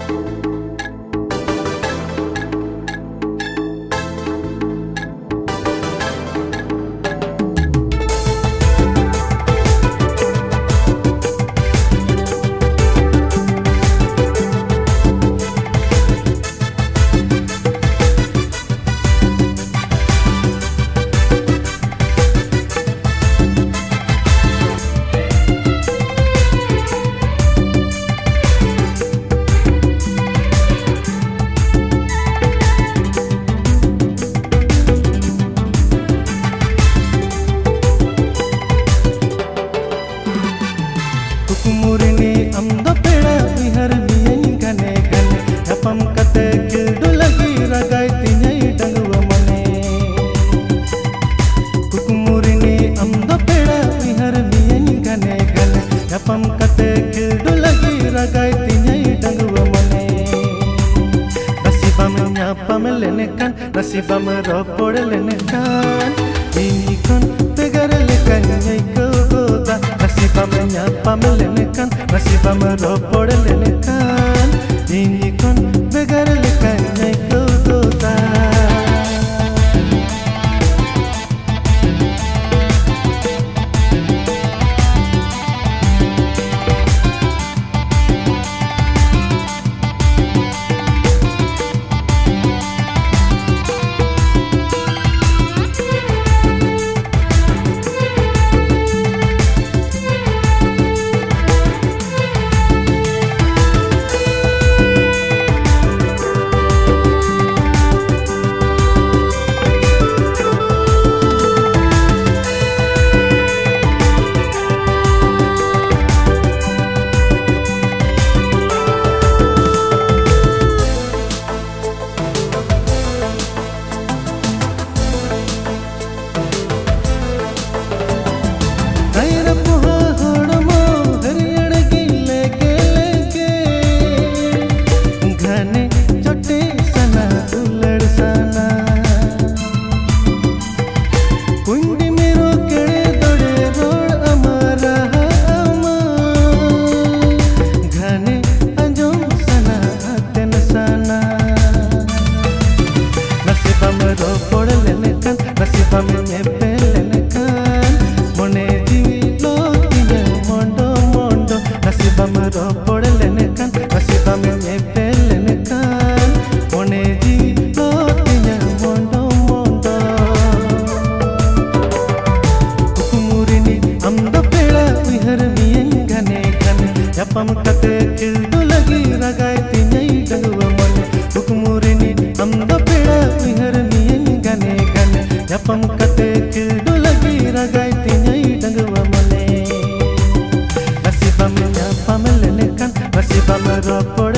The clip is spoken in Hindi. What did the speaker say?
कुकुमुरनी अमदा पेड़ा विहर मियन गने गने अपम कते किल्डु लगी रगाई तिन्यई डंगुआ मने कुकुमुरनी अमदा पेड़ा विहर मियन गने गने अपम कते किल्डु लगी रगाई तिन्यई डंगुआ मने नसीबम न्यापम लेने kan नसीबम रोपोड़ लेने kan ini kon pegar lekan nyai ko goda नसीबम न्यापम लेने kan नसीबम रोपोड़ लेने kan ini kon pegar lekan nyai ko goda नसीबम में पेलेने kan मोने जीवी लो तिने मोंडो मोंडो नसीबम रो पोड़ लेने kan नसीबम में पेलेने kan मोने जीवी लो तिने मोंडो मोंडो कुकुमुरनी अमदा पेड़ा विहर मियन गने गने yapam कते किल्डु लगी रगाई तिने डंगुआ मने कुकुमुरनी अमदा पेड़ा विहर मियन गने गने yapam kate kildu lagi ragai tinyai dangwa mane nasibam nyapam lene kan nasibam ropor